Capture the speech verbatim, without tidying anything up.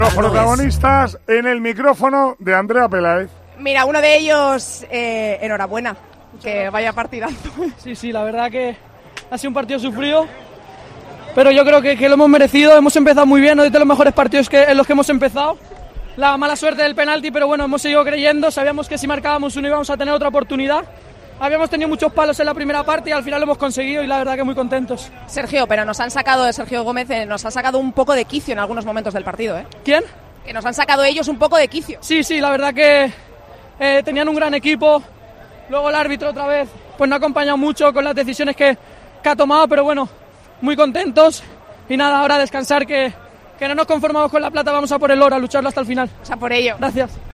Los protagonistas en el micrófono de Andrea Peláez. Mira, uno de ellos, eh, enhorabuena, que vaya partidazo. Sí, sí, la verdad que ha sido un partido sufrido, pero yo creo que, que lo hemos merecido. Hemos empezado muy bien, uno de los mejores partidos que, en los que hemos empezado. La mala suerte del penalti, pero bueno, hemos seguido creyendo. Sabíamos que si marcábamos uno íbamos a tener otra oportunidad. Habíamos tenido muchos palos en la primera parte y al final lo hemos conseguido y la verdad que muy contentos. Sergio, pero nos han sacado, de Sergio Gómez, eh, nos ha sacado un poco de quicio en algunos momentos del partido, ¿eh? ¿Quién? Que nos han sacado ellos un poco de quicio. Sí, sí, la verdad que eh, tenían un gran equipo. Luego el árbitro otra vez pues no ha acompañado mucho con las decisiones que, que ha tomado, pero bueno, muy contentos. Y nada, ahora descansar, que, que no nos conformamos con la plata, vamos a por el oro, a lucharlo hasta el final. O sea, por ello. Gracias.